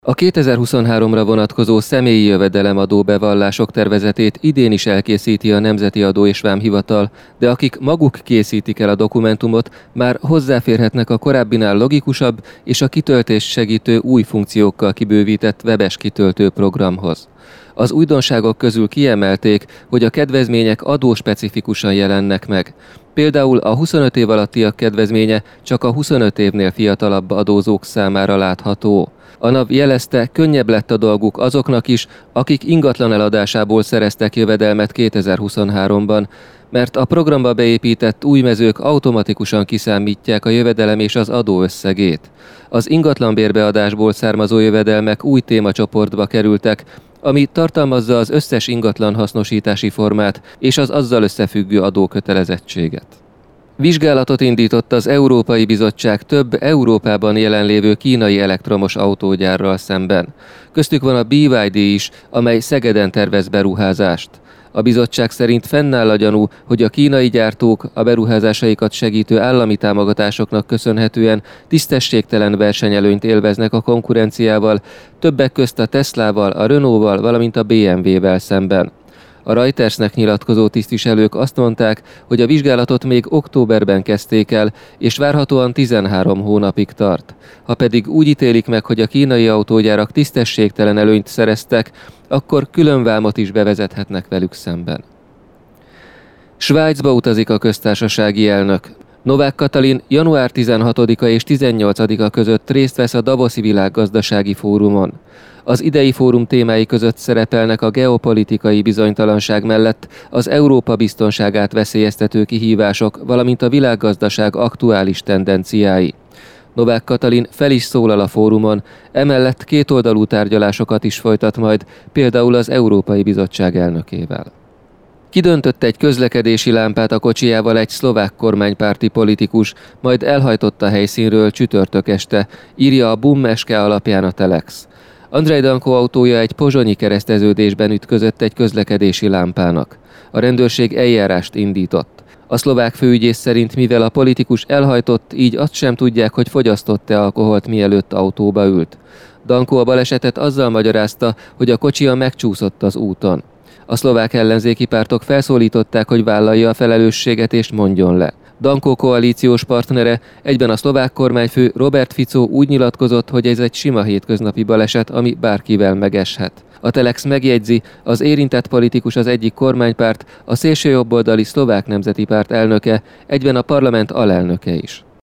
A 2023-ra vonatkozó személyi jövedelemadó bevallások tervezetét idén is elkészíti a Nemzeti Adó és Vámhivatal, de akik maguk készítik el a dokumentumot, már hozzáférhetnek a korábbinál logikusabb és a kitöltést segítő új funkciókkal kibővített webes kitöltő programhoz. Az újdonságok közül kiemelték, hogy a kedvezmények adóspecifikusan jelennek meg. Például a 25 év alattiak kedvezménye csak a 25 évnél fiatalabb adózók számára látható. A NAV jelezte, könnyebb lett a dolguk azoknak is, akik ingatlan eladásából szereztek jövedelmet 2023-ban, mert a programba beépített új mezők automatikusan kiszámítják a jövedelem és az adó összegét. Az ingatlanbérbeadásból származó jövedelmek új témacsoportba kerültek, ami tartalmazza az összes ingatlan hasznosítási formát és az azzal összefüggő adókötelezettséget. Vizsgálatot indított az Európai Bizottság több Európában jelenlévő kínai elektromos autógyárral szemben. Köztük van a BYD is, amely Szegeden tervez beruházást. A bizottság szerint fennáll a gyanú, hogy a kínai gyártók a beruházásaikat segítő állami támogatásoknak köszönhetően tisztességtelen versenyelőnyt élveznek a konkurenciával, többek közt a Teslával, a Renault-val, valamint a BMW-vel szemben. A Reutersnek nyilatkozó tisztviselők azt mondták, hogy a vizsgálatot még októberben kezdték el, és várhatóan 13 hónapig tart. Ha pedig úgy ítélik meg, hogy a kínai autógyárak tisztességtelen előnyt szereztek, akkor külön vámot is bevezethetnek velük szemben. Svájcba utazik a köztársasági elnök. Novák Katalin január 16-a és 18-a között részt vesz a Davoszi Világgazdasági Fórumon. Az idei fórum témái között szerepelnek a geopolitikai bizonytalanság mellett az Európa biztonságát veszélyeztető kihívások, valamint a világgazdaság aktuális tendenciái. Novák Katalin fel is szólal a fórumon, emellett kétoldalú tárgyalásokat is folytat majd, például az Európai Bizottság elnökével. Kidöntött egy közlekedési lámpát a kocsijával egy szlovák kormánypárti politikus, majd elhajtott a helyszínről csütörtök este, írja a Bum.sk alapján a Telex. Andrej Danko autója egy pozsonyi kereszteződésben ütközött egy közlekedési lámpának. A rendőrség eljárást indított. A szlovák főügyész szerint, mivel a politikus elhajtott, így azt sem tudják, hogy fogyasztott-e alkoholt, mielőtt autóba ült. Danko a balesetet azzal magyarázta, hogy a kocsija megcsúszott az úton. A szlovák ellenzéki pártok felszólították, hogy vállalja a felelősséget és mondjon le. Danko koalíciós partnere, egyben a szlovák kormányfő Robert Fico úgy nyilatkozott, hogy ez egy sima hétköznapi baleset, ami bárkivel megeshet. A Telex megjegyzi, az érintett politikus az egyik kormánypárt, a szélsőjobboldali Szlovák Nemzeti Párt elnöke, egyben a parlament alelnöke is.